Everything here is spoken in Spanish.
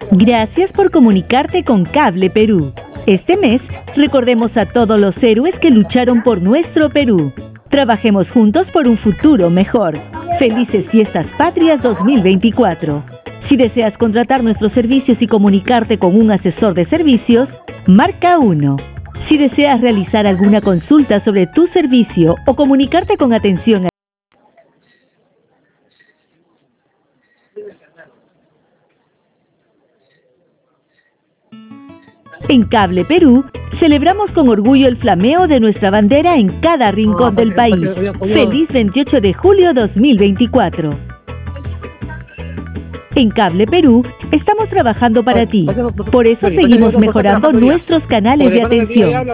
Gracias por comunicarte con Cable Perú. Este mes, recordemos a todos los héroes que lucharon por nuestro Perú. Trabajemos juntos por un futuro mejor. Felices Fiestas Patrias 2024. Si deseas contratar nuestros servicios y comunicarte con un asesor de servicios, marca 1. Si deseas realizar alguna consulta sobre tu servicio o comunicarte con atención en Cable Perú, celebramos con orgullo el flameo de nuestra bandera en cada rincón del país. Feliz 28 de julio 2024. En Cable Perú, estamos trabajando para ti. Por eso seguimos mejorando nuestros canales de atención.